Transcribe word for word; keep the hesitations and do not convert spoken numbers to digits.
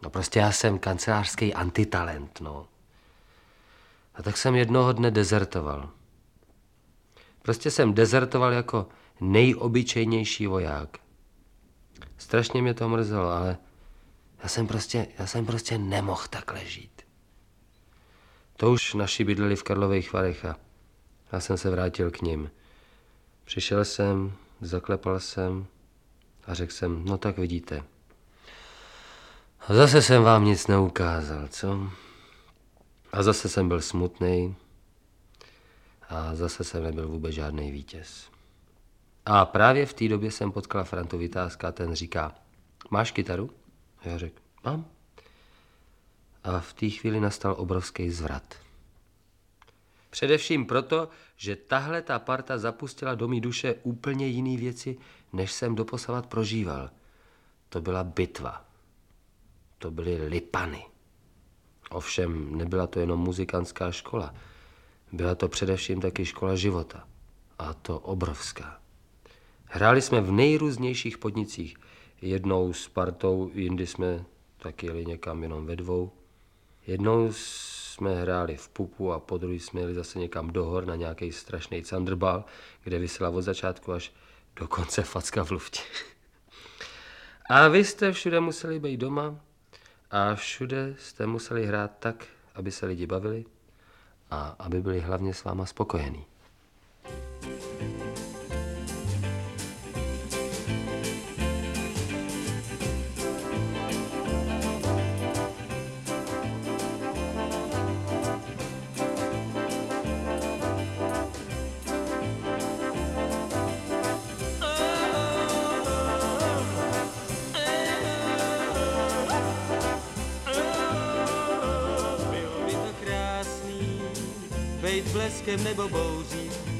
No prostě já jsem kancelářský antitalent, no. A tak jsem jednoho dne dezertoval. Prostě jsem dezertoval jako nejobyčejnější voják. Strašně mě to mrzelo, ale já jsem prostě, já jsem prostě nemohl takhle žít. To už naši bydleli v Karlových Varech a já jsem se vrátil k nim. Přišel jsem, zaklepal jsem a řekl jsem, no tak vidíte. A zase jsem vám nic neukázal, co? A zase jsem byl smutnej a zase jsem nebyl vůbec žádný vítěz. A právě v té době jsem potkal Frantu Vytázka a ten říká, máš kytaru? A já řekl, mám. A v té chvíli nastal obrovský zvrat. Především proto, že tahle ta parta zapustila do mý duše úplně jiný věci, než jsem doposavat prožíval. To byla bitva. To byly lipany. Ovšem nebyla to jenom muzikantská škola. Byla to především taky škola života. A to obrovská. Hráli jsme v nejrůznějších podnicích. Jednou s partou, jindy jsme taky jeli někam jenom ve dvou. Jednou jsme hráli v pupu a podruhé jsme jeli zase někam do hor na nějaký strašný Thunderball, kde visela od začátku až do konce facka v luftě. A vy jste všude museli být doma a všude jste museli hrát tak, aby se lidi bavili a aby byli hlavně s váma spokojení. Bejt bleskem nebo bouří,